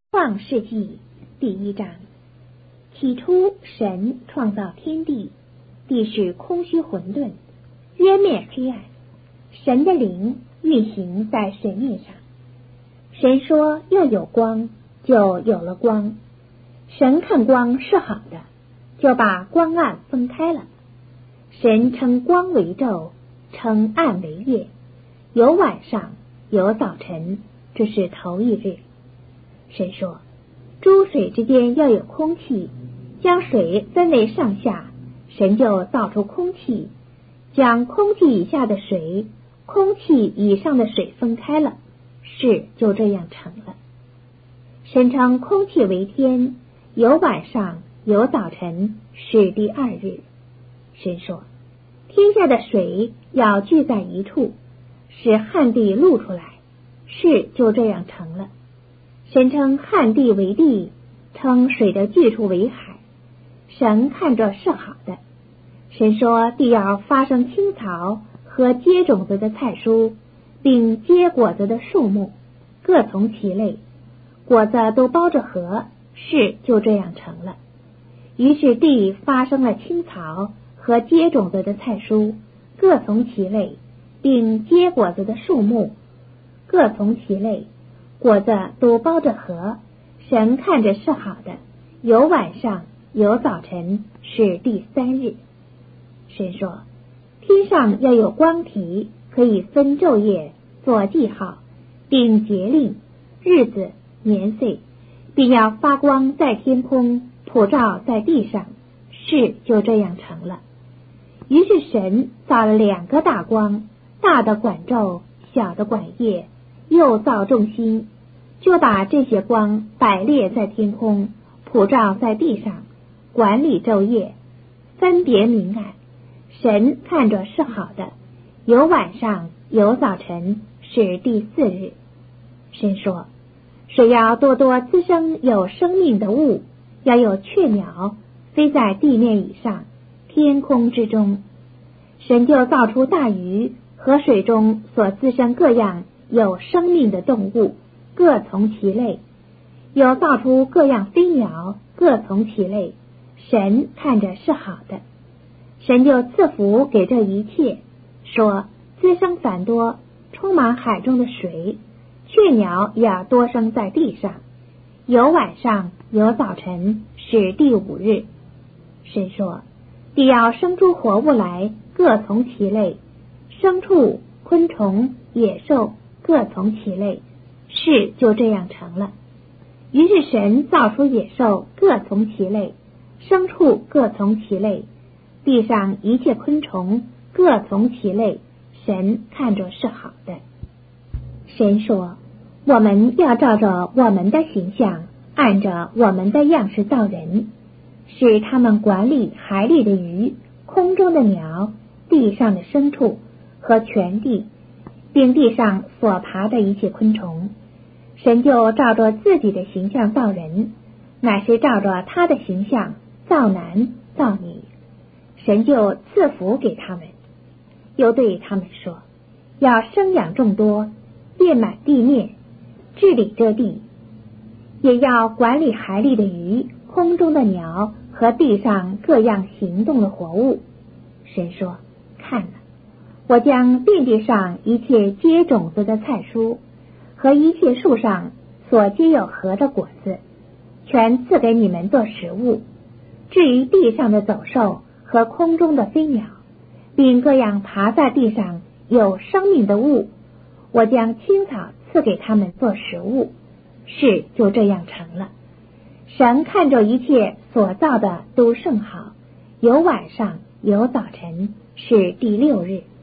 创世纪第1章。起初神创造天地，地是空虚混沌，渊面黑暗，神的灵运行在水面上。神说要有光，就有了光。神看光是好的，就把光暗分开了。神称光为昼，称暗为夜，有晚上，有早晨，这是头一日。神说诸水之间要有空气，将水分为上下，神就造出空气，将空气以下的水、空气以上的水分开了，事就这样成了。神称空气为天，有晚上，有早晨，是第2日。神说天下的水要聚在一处，使旱地露出来，事就这样成了。神称旱地为地，称水的聚处为海。神看着是好的。神说地要发生青草和结种子的菜蔬，并结果子的树木，各从其类，果子都包着核，事就这样成了。于是地发生了青草和结种子的菜蔬，各从其类，并结果子的树木，各从其类，果子都包着核。神看着是好的，有晚上，有早晨，是第3日。神说天上要有光体，可以分昼夜，做记号，定节令、日子、年岁，并要发光在天空，普照在地上，事就这样成了。于是神造了2个大光，大的管昼，小的管夜，又造众星，就把这些光摆列在天空，普照在地上，管理昼夜，分别明暗。神看着是好的，有晚上，有早晨，是第4日。神说水要多多滋生有生命的物，要有雀鸟飞在地面以上，天空之中。神就造出大鱼和水中所滋生各样有生命的动物，各从其类，有造出各样飞鸟，各从其类。神看着是好的。神就赐福给这一切，说滋生繁多，充满海中的水，雀鸟也要多生在地上，有晚上，有早晨，是第5日。神说地要生出活物来，各从其类，牲畜、昆虫、野兽，各从其类，事就这样成了。于是神造出野兽，各从其类，牲畜各从其类，地上一切昆虫各从其类，神看着是好的。神说我们要照着我们的形象，按着我们的样式造人，使他们管理海里的鱼，空中的鸟，地上的牲畜和全地，并地上所爬的一切昆虫。神就照着自己的形象造人，乃是照着他的形象造男造女。神就赐福给他们，又对他们说要生养众多，遍满地面，治理这地，也要管理海里的鱼，空中的鸟和地上各样行动的活物。神说看了，我将遍地上一切结种子的菜蔬和一切树上所结有核的果子，全赐给你们做食物。至于地上的走兽和空中的飞鸟，并各样爬在地上有生命的物，我将青草赐给他们做食物，事就这样成了。神看着一切所造的都甚好，有晚上，有早晨，是第6日。